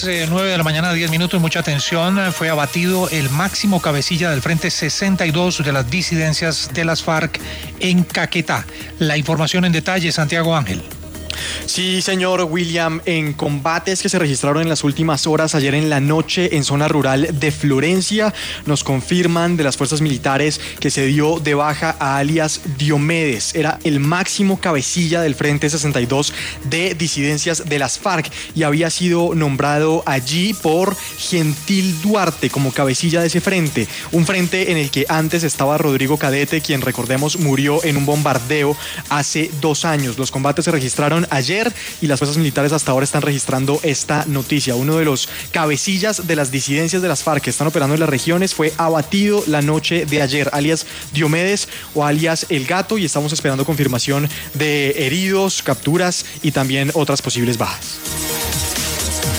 9 de la mañana, 10 minutos, mucha atención. Fue abatido el máximo cabecilla del Frente 62 de las disidencias de las FARC en Caquetá. La información en detalle, Santiago Ángel. Sí, señor William, en combates que se registraron en las últimas horas ayer en la noche en zona rural de Florencia, nos confirman de las fuerzas militares que se dio de baja a alias Diomedes. Era el máximo cabecilla del Frente 62 de disidencias de las FARC y había sido nombrado allí por Gentil Duarte como cabecilla de ese frente. Un frente en el que antes estaba Rodrigo Cadete, quien recordemos murió en un bombardeo hace 2 años. Los combates se registraron ayer y las fuerzas militares hasta ahora están registrando esta noticia. Uno de los cabecillas de las disidencias de las FARC que están operando en las regiones fue abatido la noche de ayer, alias Diomedes o alias El Gato, y estamos esperando confirmación de heridos, capturas y también otras posibles bajas.